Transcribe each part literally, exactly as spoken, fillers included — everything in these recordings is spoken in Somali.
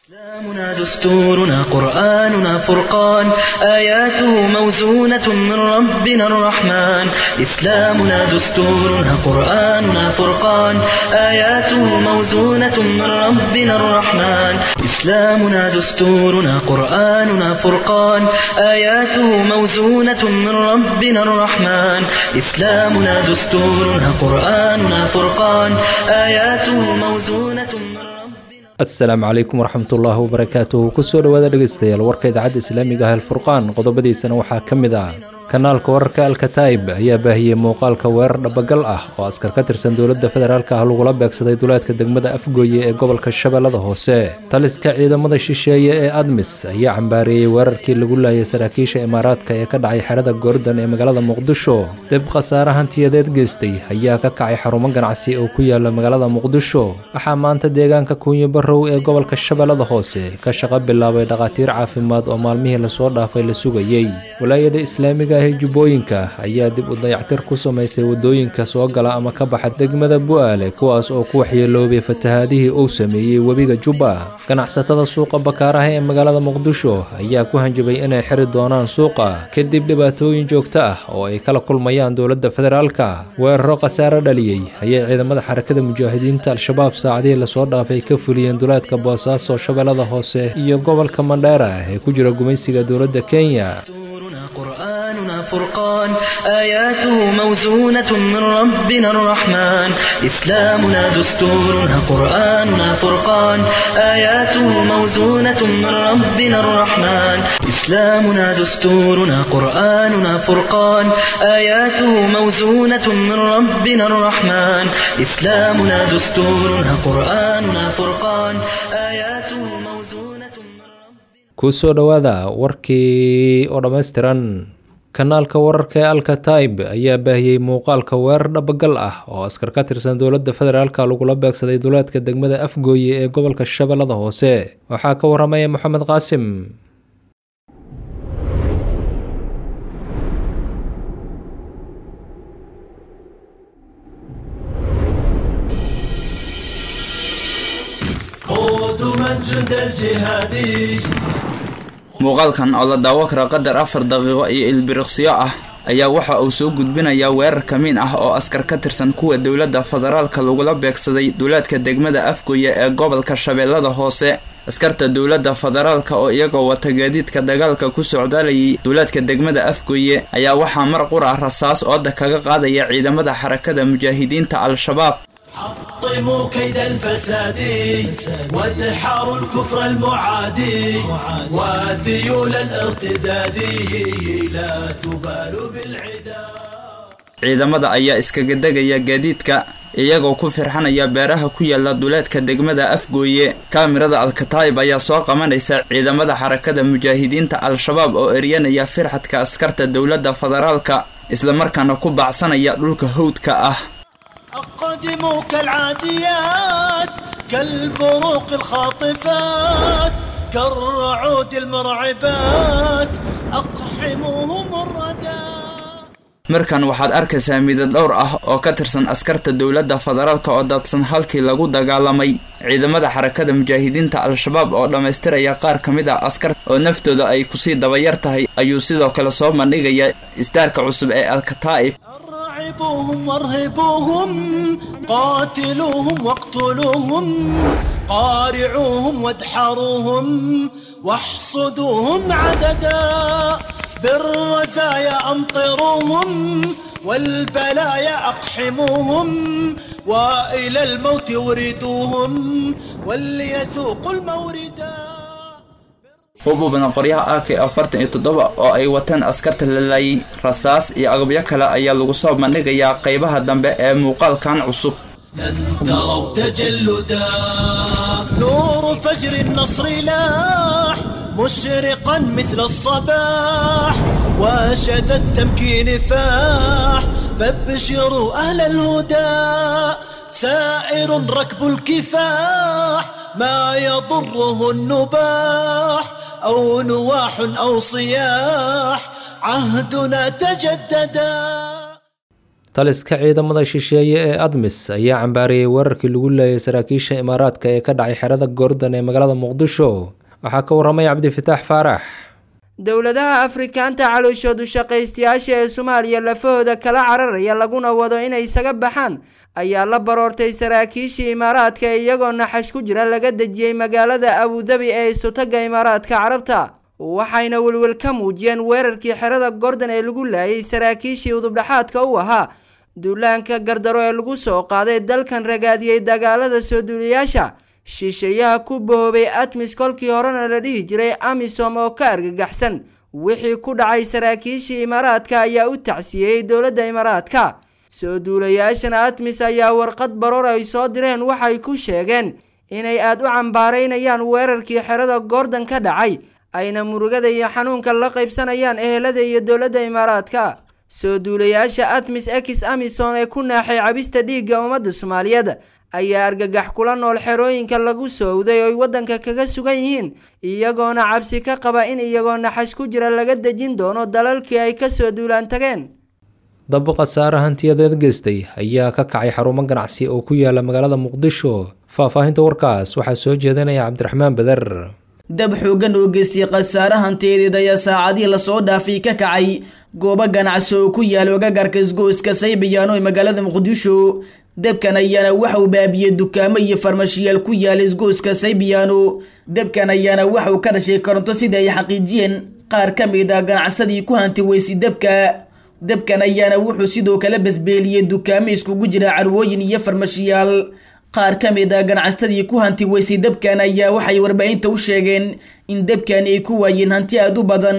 إسلامنا دستورنا قرآننا فرقان آياته موزونة من ربنا الرحمن إسلامنا دستورنا قرآننا فرقان آياته موزونة من ربنا الرحمن إسلامنا دستورنا قرآننا فرقان آياته موزونة من ربنا الرحمن إسلامنا دستورنا قرآننا فرقان آياته موزونة من ربنا asalaamu calaykum waraxmatullaahi wabarakaatuhu kusoo dhawaada dhegeystayaal warka idaacadda islaamiga ah alfurqaan qodobadiisana waxaa ka mid ah kanaalka wararka alkataib ayaa baahiyey muuqaalka weerar dhabagal ah oo askar ka tirsan dowladda federaalk ah lagula beegsaday duleedka degmada afgooye ee gobolka shabeellada hoose taliska ciidamada shisheeye ee admis ayaa cambaareeyey weerarkii lagu laayay saraakiisha imaaraadka ee ka dhacay xerada goordan ee magaalada muqdisho dib khasaare hantiyadeed geystay ayaa ka kacay xarumo ganacsi oo ku yaala magaalada muqdisho waxaa maanta deegaanka kuunyo barow ee gobolka shabeellada hoose ka shaqo bilaabay dhakhaatiir caafimaad oo maalmihii lasoo dhaafay la sugayey walaayada islaamiga jubbooyinka ayaa dib u dayactir ku samaysay wadooyinka soo gala ama ka baxa degmada bu'aale kuwaas oo ku waxyeeloobay fatahaadihii uu sameeyey webiga jubba ganacsatada suuqa bakaaraha ee magaalada muqdisho ayaa ku hanjabay inay xiri doonaan suuqa kadib dhibaatooyin joogto ah oo ay kala kulmayaan dowladda federaalka weeraro khasaare dhaliyey ayay ciidamada xarakada mujaahidiinta al-shabaab saacadihii lasoo dhaafay ka fuliyeen duleedka boosaaso shabeellada hoose iyo gobolka mandheera ee ku jira gumaysiga dowladda kenya قرآننا فرقان آياته موزونة من ربنا الرحمن إسلامنا دستورنا قرآننا فرقان آياته موزونة من ربنا الرحمن إسلامنا دستورنا قرآننا فرقان آياته موزونة من ربنا الرحمن إسلامنا دستورنا قرآننا فرقان آياته موزونة من ربنا kusoo dhawaada warkii oo dhammaystiran kanaalka wararka ee alkataib ayaa baahiyey muuqaalka weerar dhabagal ah oo askar ka tirsan dowladda federaalka lagula beegsaday duleedka degmada afgooye ee gobolka shabeellada hoose waxaa ka waramaya moxamed qaasim muuqaalkan oo la daawo kara qadar afar daqiiqo iyo ilbiriqsiyo ah ayaa waxa uu soo gudbinayaa weerar kamiin ah oo askar ka tirsan kuwa dowladda federaalka lagula beegsaday duleedka degmada afgooye ee gobolka shabeellada hoose askarta dowladda federaalka oo iyagoo wata gaadiidka dagaalka ku socdaalayay duleedka degmada afgooye ayaa waxaa mar qura rasaas ooda kaga qaadaya ciidamada xarakada mujaahidiinta al-shabaab حطموا كيد الفساد وادحروا الكفر المعادي وذيول الارتداد لا تبالوا بالعدا ciidamada ayaa iskaga degaya gaadiidka iyagoo ku firxanaya beeraha ku yaala duleedka degmada afgooye kaamirada alkataib ayaa soo qabanaysa ciidamada xarakada mujaahidiinta al-shabaab oo eryanaya firxadka askarta dowladda federaalka isla markaana ku baacsanaya dhulka hawdka ah أقدموا كالعاديات كالبروق الخاطفات كالرعود المرعبات أقحموهم الردى markan waxaad arkaysaa midad dhowr ah oo ka tirsan askarta dowladda federaalka oo daadsan halkii lagu dagaalamay ciidamada xarakada mujaahidiinta al-shabaab oo dhammaystiraya qaar ka mid ah askar oo naftooda ay kusii dabayar tahay ayuu sidoo kale soo bandhigaya istaarka cusub ee alkataib أرعبوهم وارهبوهم قاتلوهم واقتلوهم قارعوهم وادحروهم واحصدوهم عددا بالرزايا أمطروهم والبلايا أقحموهم وإلى الموت وردوهم وليذوقوا الموردا hububna qoryaha A K afartan iyo toddoba oo ay wataan askarta la laayay rasaas iyo agabyo kale ayaa lagu soo bandhigayaa qaybaha dambe ee muuqaalkan cusub لن تروا تجلدا نور فجر النصر لاح مشرقا مثل الصباح وشذا التمكين فاح فابشروا أهل الهدى سائر ركب الكفاح ما يضره النباح أو نواح أو صياح عهدنا تجددا taliska ciidamada shisheeye ee admis ayaa cambaariyey weerarkii lagu leeyay saraakiisha imaaraadka ee ka dhacay xerada goordan ee magaalada muqdisho. waxaa ka waramay cabdifitaax faarax. dowladaha afrikaanta calooshoodu shaqaystayaasha ee Soomaaliya lafahooda kala cararaya laguna wado inay isaga baxaan ayaa la baroortay saraakiishii imaaraadka iyagoo naxash ku jira laga dejiyay magaalada Abu Dhabi ee Sultanka Imaaraadka Carabta. waxayna welwel ka muujiyeen weerarkii xerada goordan ee lagu laayay saraakiishii udubdhaxaadka u ahaa duulaanka gardaro ee lagu soo qaaday dalkan ragaadiyay dagaalada soo duuliyaasha shisheeyaha ku boobay Atmis kolkii horena la dhihi jiray Amisom oo ka argagaxsan wixii ku dhacay saraakiishii imaaraadka ayaa u tacsiyay dowladda imaaraadka. soo duulayaashana Atmis ayaa warqad baroor ay soo direen waxay ku sheegeen inay aad u cambaareynayaan weerarkii xerada goordan ka dhacay ayna murugada iyo xanuunka la qaybsanayaan ehelada iyo dowladda imaaraadka. soo duulayaasha Atmis X Amisom ee ku naaxay cabista dhiigga ummadda Soomaaliyeed ayaa argagax kula nool xerooyinka lagu sowday oo wadanka kaga sugan yihiin iyagoona cabsi ka qaba in iyagoo naxash ku jira laga dejin doono dalalkii ay ka soo duulaan tageen. dab khasaare hantiyadeed geystay ayaa ka kacay xarumo ganacsi oo ku yaala magaalada muqdisho. faahfaahinta warkaas waxaa soo jeedinaya cabdiraxmaan badar. dab xoogan oo geystay khasaare hantiyadeed ayaa saacadihii lasoo dhaafay ka kacay goobo ganacsi oo ku yaala agagaarka isgoyska Saybiyaano ee magaalada muqdisho. dabkan ayaana waxa uu baabiyay dukaamo iyo farmashiyaal ku yaala isgoyska Saybiyaano. dabkan ayaana waxa uu ka dhashay koronto sida ay xaqiijiyeen qaar ka mid ah ganacsadii ku hanti weysay dabka. dabkan ayaana wuxuu sidoo kale basbeeliyay dukaamo iskugu jira carwooyin iyo farmashiyaal. qaar ka mid ah ganacsadii ku hanti weysay dabkan ayaa waxay warbaahinta u sheegeen in dabkan ay ku waayeen hanti aad u badan.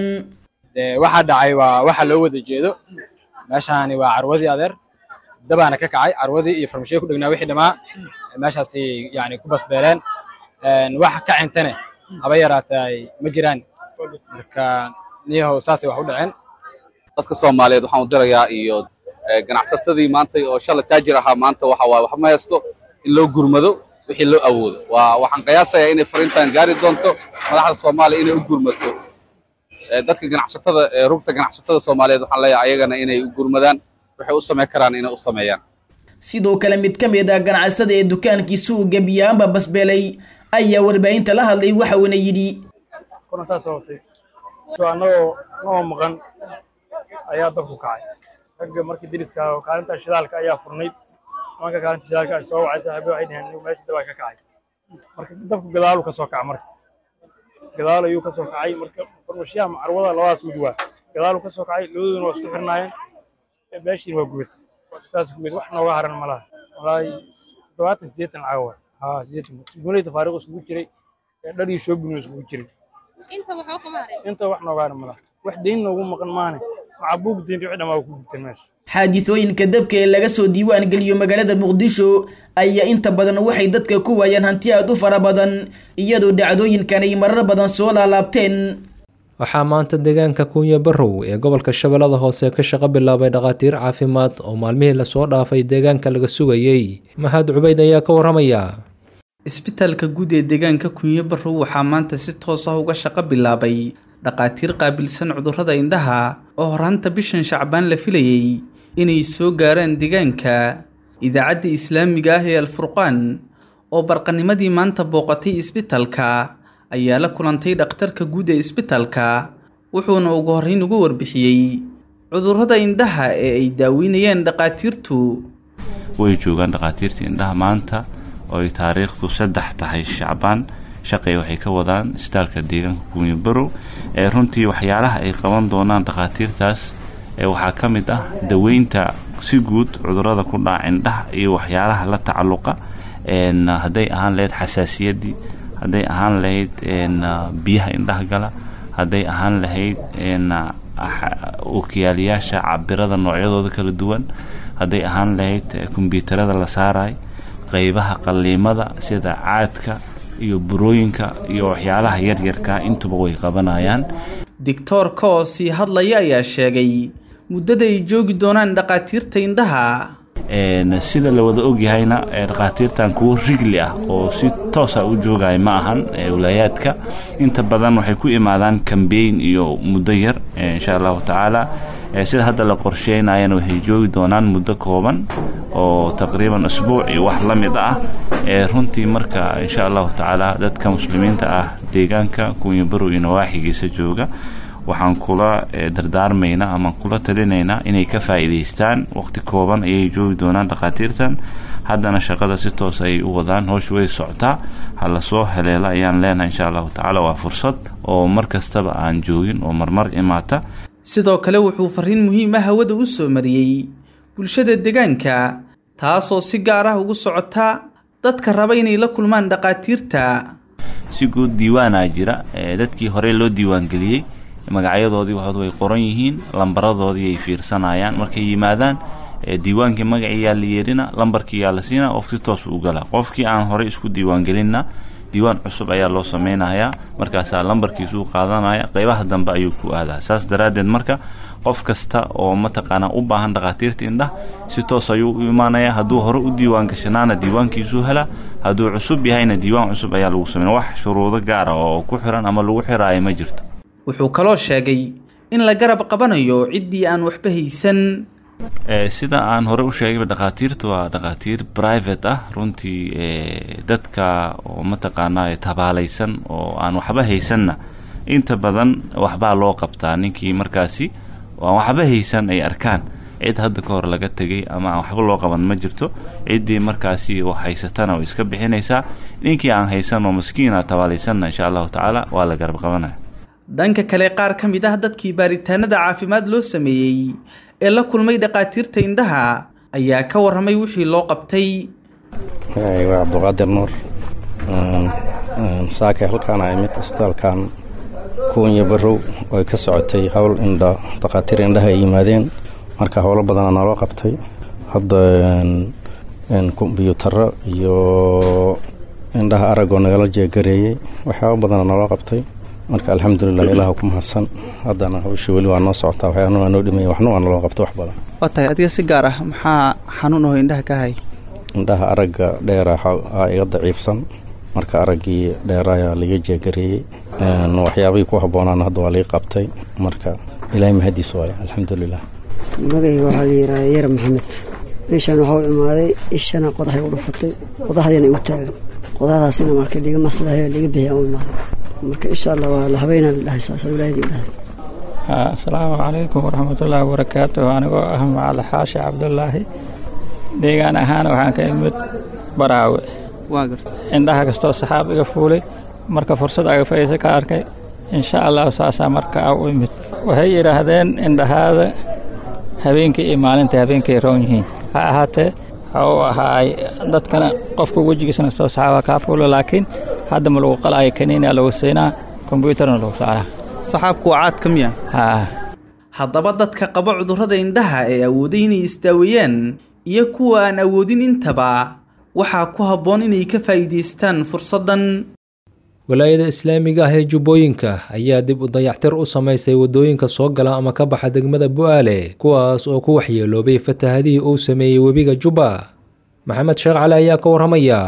waxa dhacay waa waxa loo wada jeedo meeshaani waa carwadii adeer dabaana ka kacay carwadii iyo farmashiyo ku dhagnaa wixii dhamaa meeshaasi yani ku basbeeleen een wax ka cintane haba yaraatay ma jiraan marka niyahow saasay wax u dhaceen. dadka Soomaaliyeed waxaan u dirayaa iyo ganacsatadii maanta oo shalay taajir ahaa maanta waxa waa wax ma haysto in loo gurmado wixii loo awoodo. waa waxaan qiyaasayaa inay fariintan gaari doonto madaxda Soomaaliya inay u gurmato dadka ganacsatada rugta ganacsatada Soomaaliyeed waxaan leeyahay ayagana inay u gurmadaan waxay u sameeyaan karaan inay u sameeyaan. sidoo kale mid ka mid ah ganacsatada ee dukaankiisu gabiyaanba basbeelay ayaa warbaahinta la hadlay waxa uu yidhi koronta sababtay soo anagoo noo maqan ayaa dabku kacay ragga markii diriska kaalinta shidaalka ayaa furnayd marka kaalinta shidaalka ay soo wacay saaxiibo ay dhaheen meesha dab ka kacay marka dabku gadaalu ka soo kacay marka gadaal ayuu ka soo kacay marka farmashiyaha carwada labadaas mid waa gadaalu ka soo kacay labaduna waa isku xirnaayeen meeshii waa gubad saas gubad wax nooga haran malaha wallahi todobaatan sideetan caawa ha sideetan guuleed faariq isku jiray dhar iyo shoobin isku jiray inta wax oo qamaarey inta wax nooga haran malaha wax deyn noogu maqan maana macabuug deynta wixii dhamaa ku gubtay meesha. xaadithooyinka dabka ee laga soo diiwaan geliyo magaalada muqdisho ayaa inta badan waxay dadka ku waayaan hanti aad u fara badan iyadoo dhacdooyinkan ay marar badan soo laalaabteen. waxaa maanta deegaanka Kunya Barrow ee gobolka Shabeellada Hoose ka shaqo bilaabay dhaqaatiir caafimaad oo maalmihii la soo dhaafay deegaanka laga sugayay. Maxamed Cubayd ayaa ka waramaya. isbitaalka guud ee deegaanka Kunya Barrow waxaa maanta si toos ah uga shaqo bilaabay dhaqaatiir qaabilsan cudurrada indhaha oo horanta bishan Shacbaan la filayay inay soo gaaraan deegaanka. idaacadda islaamiga ah ee Al-Furqaan oo barqanimadii maanta booqatay isbitaalka ayaa la kulantay dhakhtarka guud ee isbitaalka wuxuuna ugu horreyn ugu warbixiyay cudurrada indhaha ee ay daaweynayaan dhaqaatiirtu. way joogaan dhaqaatiirta indhaha maanta oo ay taariikhdu saddex tahay Shacbaan shaqay waxay ka wadaan isbitaalka deegaanka Kunya Barrow ee runtii waxyaalaha ay qaban doonaan dhaqaatiirtaas ee waxaa ka mid ah daweynta si guud cudurrada ku dhaca indhaha iyo waxyaalaha la tacalluqa een haday ahaan leed xasaasiyadii haday ahaan lahayd een biyaha indhaha gala haday ahaan lahayd een ookiyaaliyaasha cabirada noocyadooda kala duwan haday ahaan lahayd kombiyuutarada la saaray qaybaha qaliimada sida caadka iyo burooyinka iyo waxyaalaha yar yarka intuba way qabanayaan. Doctor Koosi hadlaya ayaa sheegay muddada ay joogi doonaan dhaqaatiirta indhaha. een sida la wada og yahayna dhaqaatiirtan kuwa rigli ah oo si toos ah u joogay ma ahan wilaayadka inta badan waxay ku imaadaan campaign iyo muddo yar insha Allah taala sida hadda la qorsheynayana waxay joogi doonaan muddo kooban oo taqriiban asbuuc iyo wax la mid ah runtii marka insha allahu tacaala dadka muslimiinta ah deegaanka Kunya Barrow iyo nawaaxigiisa jooga waxaan kula dardaarmaynaa ama kula talinaynaa inay ka faa'iideystaan waqti kooban ayay joogi doonaan dhaqaatiirtan haddana shaqada si toos ay u wadaan hoosh way socotaa hala soo heleela ayaan leenahay insha allahu tacaala waa fursad oo mar kastaba aan joogin oo marmar imaata sidoo kale wuxuu fariin muhiim ah hawada u soo mariyey bulshada deegaanka taasoo si gaar ah ugu socota dadka raba inay la kulmaan dhaqaatiirta si guud diiwaanaa jira dadkii hore loo diiwaan geliyey magacyadoodii waxaad way qoran yihiin lambaradoodii ay fiirsanayaan markay yimaadaan diiwaankii magaciisa la yeerina lambarkii yaa la siina qofkii toos u gala qofkii aan hore isku diiwaan gelinna diiwaan cusub ayaa loo sameynayaa markaas lambarkiisu qaadanaya qaybaha dambe ayuu ku aadaa saas daraadeed marka qof kasta oo mataqaana u baahan dhaqaatiirta indhaha si toos ayuu u imaanaya hadduu hore u diiwaan gashanaana diiwaankiisu hela hadduu cusub yahayna diiwaan cusub ayaa lagu sameeyaa wax shuruudo gaar ah oo ku xiran ama lagu xiraayo ma jirto wuxuu kaloo sheegay in la garab qabanayo ciddii aan waxba haysan sida aan hore u sheegay dhaqaatiirtu waa dhaqaatiir private ah runtii dadka oo mataqaanaa tabaalaysan oo aan waxba haysanna inta badan waxbaa loo qabtaa ninkii markaasi oo aan waxba haysan ay arkaan cid hadda ka hor laga tegay ama aan waxba loo qaban ma jirto ciddii markaasi oo haysatana oo iska bixinaysaa ninkii aan haysan oo maskiina tabaalaysanna insha allahu tacaala waa la garab qabanaya dhanka kale qaar ka mid ah dadkii baaritaanada caafimaad loo sameeyey ee la kulmay dhaqaatiirta indhaha ayaa ka warramay wixii loo qabtay waa Cabduqaadir Nuur saaka halkaan ay mid isbitaalkan Kunya Barrow oo ka socotay hawl indha dhaqaatiir indhaha ay yimaadeen marka hawlo badan aan loo qabtay hadda in kombiyuutarro iyo indhaha aragoo nagala jeegareeyay waxyaabo badan aan loo qabtay marka alxamdulillah ilaaha ku mahadsan haddana hawsha weli waa noo socotaa waxyaanu waa noo dhimay waxna waa naloo qabto wax badan waa tahay adiga si gaar ah maxaa xanuun oo indhaha ka hay indhaha aragga dheera aa iga daciifsan marka araggii dheeraayaa laga jeegareeyey waxyaabihii ku habboonaan hadda waa laga qabtay marka ilaahay mahadiis waaya alxamdulillah magayga waxaa la yidhaahdaa yara maxamed meeshaan waxaa u imaaday ishana qodaxay u dhufatay qodaxdiina igu taagan qodaxdaasina marka liga maslahayo liga bixiya u imaaday marka insha Allah waa la habeynaa ilaahay saasa ilaahay ilaahay assalaamu calaykum waraxmatullaahi wabarakaatuh anigoo ah Macalin Xaashi Cabdullaahi deegaan ahaan waxaan ka imid Baraawe waa gartay indhaha kastoo saxaabiga fuulay marka fursad aga faysa ka arkay insha Allah saasa marka u imid waxay yiraahdeen indhahaada habeenkii iyo maalintii habeenkii roon yihiin ha ahaatee oo ahaay dadkana qofka wajigiisana soo saxaaba ka fuulo laakiin hadda ma lagu qalay kaniina lagu siinaa computerna lagu saaraa saxaabku waa caad kamiya ha haddaba dadka qaba cudurrada indhaha ee awooday inay isdaaweeyaan iyo kuwa aan awoodin intaba waxaa ku habboon inay ka faa'iidaystaan fursaddan walaayada islaamiga ah ee jubbooyinka ayaa dib u dayactir u samaysay waddooyinka soo gala ama ka baxa degmada bu'aale kuwaas oo ku waxyeeloobay fatahadihii uu sameeyey webiga jubba maxamed sheekh cali ayaa ka warramaya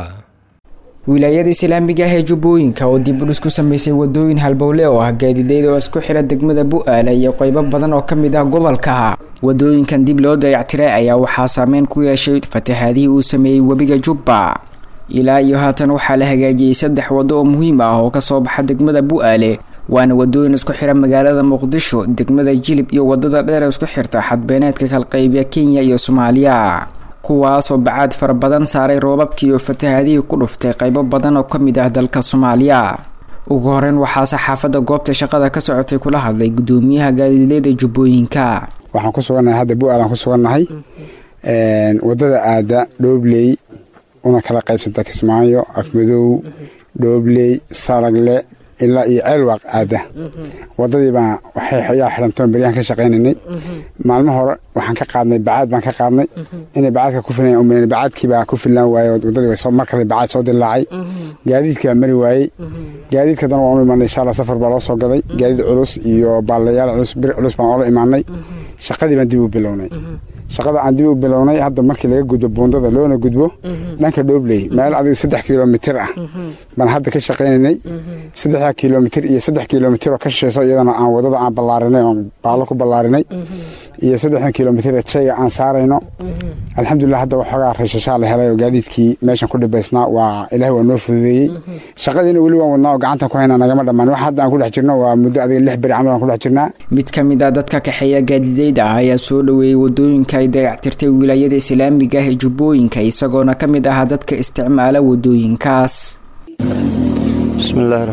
wilaayada islaamiga ah ee jubbooyinka oo dib u dhis ku samaysay wadooyin halbowle oo ah gaadiideyda oo isku xira degmada bu'aale iyo qaybo badan oo ka mid ah gobolka wadooyinkan dib loo dayactiray ayaa waxaa saameyn ku yeeshay fatahadihii uu sameeyey webiga jubba ilaa iyo haatan waxaa la hagaajiyey saddex waddo oo muhiim ah oo ka soo baxa degmada bu'aale waana wadooyin isku xira magaalada muqdisho degmada jilib iyo wadada dheer isku xirta xadbeeneedka kala qaybiya Kenya iyo Soomaaliya kuwaas oo bacaad fara badan saaray roobabkii iyo fatahadihii ku dhuftay qaybo badan oo ka mid ah dalka Soomaaliya ugu horreyn waxaa saxaafadda goobta shaqada ka socotay kula hadlay gudoomiyaha gaadiidleyda jubbooyinka waxaan ku suganahay hadda bu'aale aan ku suganahay een wadada aada Doobley una kala qaybsanta Kismaayo Afmadow Doobley Saragle ilaa iyo Ceelwaq aada wadadii baa waxay xayaa xirantoon bariyaan ka shaqeynay maalmo hore waxaan ka qaadnay bacaad baan ka qaadnay inay bacaadka ku filan oo bacaadkii baa ku filan waayay wadadii way soo markale bacaad soo dilaacay gaadiidka mari waayay gaadiidka dan waa imaanay insha Allah safar baa loo soo gaday gaadiid culus iyo baalayaal culus bir culus baan oo imaanay shaqadii baan dib u bilownay shaqada aan dib u bilownay hadda markii laga gudbo buundada loona gudbo dhanka Doobley meel adiga saddex kiiloomitir ah baan hadda ka shaqeynay saddex kiiloomitir iyo saddex kiiloomitir oo ka shisheeyo iyadana aan wadada aan ballaarinay oo baalo ku ballaarinay iyo saddex kiiloomitir ee jayga aan saarayno alxamdulillah hadda waxoogaa raashashaa la helay oo gaadiidkii meeshan ku dhibaysnaa waa ilaahay waa noo fududeeyey shaqadiina weli waan wadnaa oo gacanta ku haynaa nagama dhammaan wax hadda aan ku dhex jirno waa muddo adiga lix beri camal aan ku dhex jirnaa mid ka mid ah dadka kaxeeya gaadiidayda ah ayaa soo dhaweeyey wadooyinka ay dayactirtay wilaayada islaamiga ah ee jubbooyinka isagoona ka mid ah dadka isticmaala wadooyinkaas bismillaah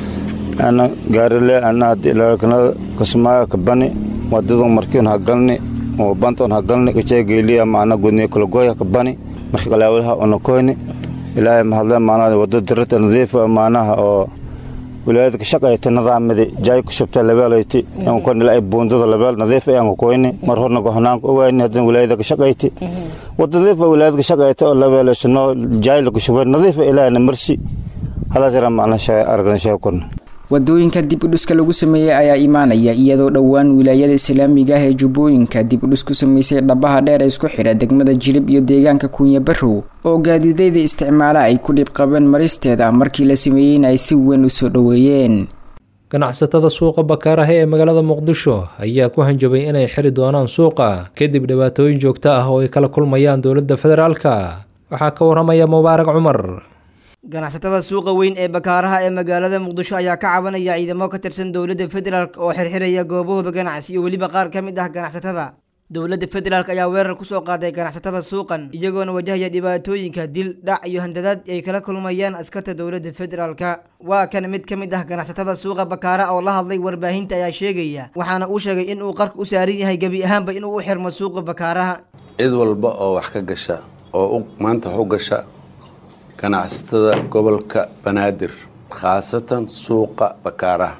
ana gaarile ana ilaalkanada kasmaya kabani wadada markiin hagalni oo banton hagalni ka jeegeliya maana gudni kala gooya kabani markii qalaawlaha oo kooni ilaahay mahadle maana wadada dirta nadiif maanaha oo wilaayada ka shaqeeyay nidaamada jaay ku shubta labeelayti aan ku nilay buundada labeel nadiif aan kooni mar horna go'naan ogayn hadan wilaayada ka shaqeeyay wadada wilaayada ka shaqeeyay oo labeelashno jaay lagu shubay nadiif ilaahay marsi hada jira maana shay argan shay kun wadooyinka dib u dhiska lagu sameeyay ayaa imaanaya iyadoo dhawaan wilaayada islaamiga ah ee jubbooyinka dib u dhis ku sameysay dhabaha dheer ee isku xidha degmada Jilib iyo deegaanka Kunya Barrow oo gaadiidayda isticmaala ay ku dhib qabeen maristeeda markii la sameeyay ay si weyn u soo dhaweeyeen ganacsatada suuqa Bakaaraha ee magaalada Muqdisho ayaa ku hanjabay inay xiri doonaan suuqa kadib dhibaatooyin joogto ah oo ay kala kulmayaan dowladda federaalka waxa ka waramaya Mubaarak Umar ganacsatada suuqa weyn ee Bakaaraha ee magaalada Muqdisho ayaa ka cabanaya ciidamo ka tirsan dowladda federaalka oo xirxiraya goobahooda ganacsi iyo waliba qaar ka mid ah ganacsatada dowladda federaalka ayaa weerar ku soo qaaday ganacsatada suuqan iyagoona wajahaya dhibaatooyinka dil dhac iyo handadaad ay kala kulmayaan askarta dowladda federaalka waa kan mid ka mid ah ganacsatada suuqa Bakaaraha oo la hadlay warbaahinta ayaa sheegaya waxaana uu sheegay in uu qarka u saaran yahay gabi ahaanba in uu u xirmo suuqa Bakaaraha cid walba oo wax ka gasha oo maanta wax u gasha ganacsatada gobolka Banaadir khaasatan suuqa Bakaaraha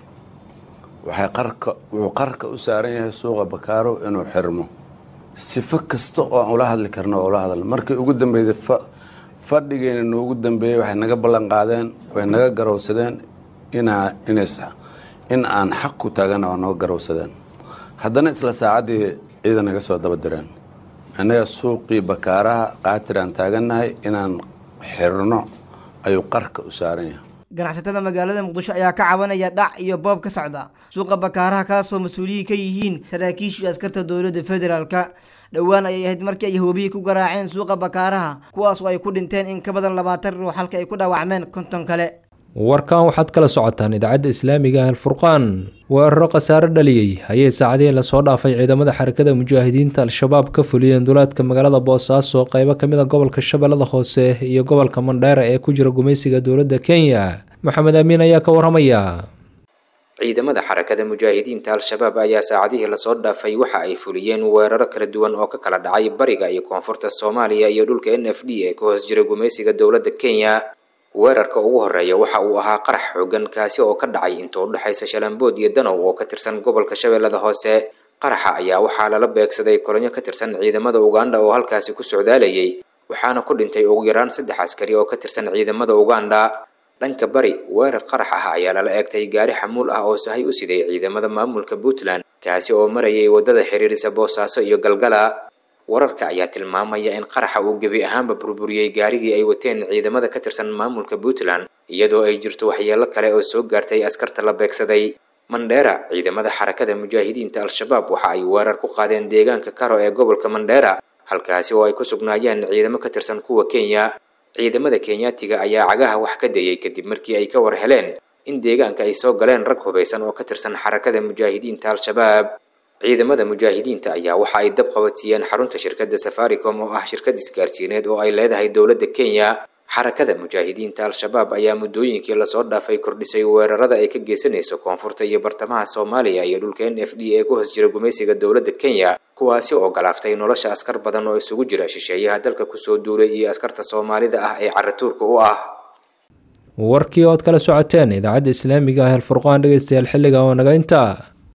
waxay qarka uu qarka u saaran yahay suuqa Bakaaro inuu xirmo sifo kasta oo aan ula hadli karno oo la hadal markii ugu dambeeyay fadhigeena noogu dambeeyay waxay naga ballan qaadeen way naga garowsadeen ina inaysa in aan xaq ku taagana oo naga garowsadeen haddana isla saacadii ciidan naga soo daba direen anaga suuqii Bakaaraha qaatiraan taaganahay inaan xirno ayuu qarka u saaran yahay ganacsatada magaalada Muqdisho ayaa ka cabanaya dhac iyo boob ka socda suuqa Bakaaraha kaasoo mas'uuliyiin ka yihiin saraakiisha askarta dowladda federaalka dhawaan ay ahayd markii ay hoobiye ku garaaceen suuqa Bakaaraha kuwaas oo ay ku dhinteen in ka badan labaatan ruux halka ay ku dhaawacmeen konton kale warkan waxaad kala socotaan idaacadda islaamiga ah Al-Furqaan weeraro khasaare dhaliyay ayay saacadeen la soo dhaafay ciidamada xarakada mujaahidiinta al-shabaab ka fuliyeen duleedka magaalada Boosaaso qaybo kamid ah gobolka Shabeellada Hoose iyo gobolka Mandheera ee ku jira gumaysiga dowladda Kenya Maxamed Amiin ayaa ka waramaya ciidamada xarakada mujaahidiinta al-shabaab ayaa saacadihii la soo dhaafay waxa ay fuliyeen weeraro kala duwan oo ka kala dhacay bariga iyo koonfurta Soomaaliya iyo dhulka N F D ee ku hoos jira gumaysiga dowladda Kenya weerarka ugu horeeya waxa uu ahaa qarax xooggan kaasi oo ka dhacay inta u dhaxaysa Shalambood iyo Danow oo ka tirsan gobolka Shabeellada Hoose qaraxa ayaa waxaa lala beegsaday kolonyo ka tirsan ciidamada Uganda oo halkaasi ku socdaalayay waxaana ku dhintay ugu yaraan saddex askari oo ka tirsan ciidamada Uganda dhanka bari weerar qarax ah ayaa lala eegtay gaari xamuul ah oo sahay u siday ciidamada maamulka Puntland kaasi oo marayay wadada xiriirisa Boosaaso iyo Galgala wararka ayaa tilmaamaya in qaraxa uu gabi ahaanba burburiyay gaarigii ay wateen ciidamada ka tirsan maamulka Puntland iyadoo ay jirto waxyeelo kale oo soo gaartay askarta la beegsaday Mandheera ciidamada xarakada mujaahidiinta al-shabaab waxa ay weerar ku qaadeen deegaanka Karo ee gobolka Mandheera halkaasi oo ay ku sugnaayeen ciidamo ka tirsan kuwa Kenya ciidamada Kenyaatiga ayaa cagaha wax ka dayay kadib markii ay ka war heleen in deegaanka ay soo galeen rag hubeysan oo ka tirsan xarakada mujaahidiinta al-shabaab ciidamada mujaahidiinta ayaa waxa ay dab qabatiyeen xarunta shirkadda Safaricom oo ah shirkad isgaarsiineed oo ay leedahay dowladda Kenya xarakada mujaahidiinta al-shabaab ayaa muddooyinkii la soo dhaafay kordhisay weerarada ay ka geysanayso koonfurta iyo bartamaha Soomaaliya iyo dhulka N F D ee ku hoos jira gumaysiga dowladda Kenya kuwaasi oo galaaftay nolosha askar badan oo isugu jira shisheeyaha dalka ku soo duulay iyo askarta Soomaalida ah ee caratuurka u ah warkii ood kala socoteen idaacadda islaamiga ah Al-Furqaan dhageystayaal xilliga oo naga inta